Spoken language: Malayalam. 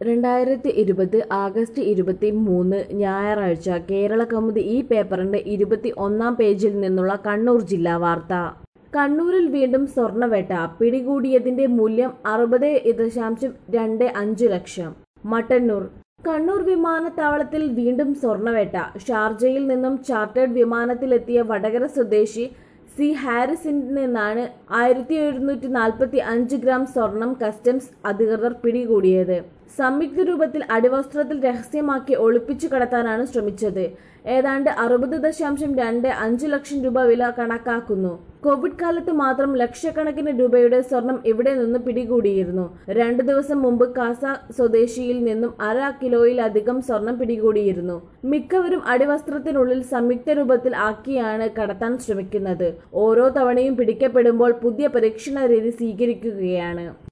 2020 ആഗസ്റ്റ് 23 ഞായറാഴ്ച കേരള കൗമുദി ഈ പേപ്പറിന്റെ 21-ാം പേജിൽ നിന്നുള്ള കണ്ണൂർ ജില്ലാ വാർത്ത. കണ്ണൂരിൽ വീണ്ടും സ്വർണ്ണവേട്ട, പിടികൂടിയതിന്റെ മൂല്യം 60.25 ലക്ഷം. മട്ടന്നൂർ. കണ്ണൂർ വിമാനത്താവളത്തിൽ വീണ്ടും സ്വർണ്ണവേട്ട. ഷാർജയിൽ നിന്നും ചാർട്ടേഡ് വിമാനത്തിലെത്തിയ വടകര സ്വദേശി സി ഹാരിസിൽ നിന്നാണ് 1745 ഗ്രാം സ്വർണം കസ്റ്റംസ് അധികൃതർ പിടികൂടിയത്. സംയുക്ത രൂപത്തിൽ അടിവസ്ത്രത്തിൽ രഹസ്യമാക്കി ഒളിപ്പിച്ചു കടത്താനാണ് ശ്രമിച്ചത്. ഏതാണ്ട് 60.25 ലക്ഷം രൂപ വില കണക്കാക്കുന്നു. കോവിഡ് കാലത്ത് മാത്രം ലക്ഷക്കണക്കിന് രൂപയുടെ സ്വർണം ഇവിടെ നിന്ന് പിടികൂടിയിരുന്നു. 2 ദിവസം മുമ്പ് കാസ സ്വദേശിയിൽ നിന്നും 1/2 കിലോയിലധികം സ്വർണം പിടികൂടിയിരുന്നു. മിക്കവരും അടിവസ്ത്രത്തിനുള്ളിൽ സംയുക്ത രൂപത്തിൽ ആക്കിയാണ് കടത്താൻ ശ്രമിക്കുന്നത്. ഓരോ തവണയും പിടിക്കപ്പെടുമ്പോൾ പുതിയ പരീക്ഷണ രീതി സ്വീകരിക്കുകയാണ്.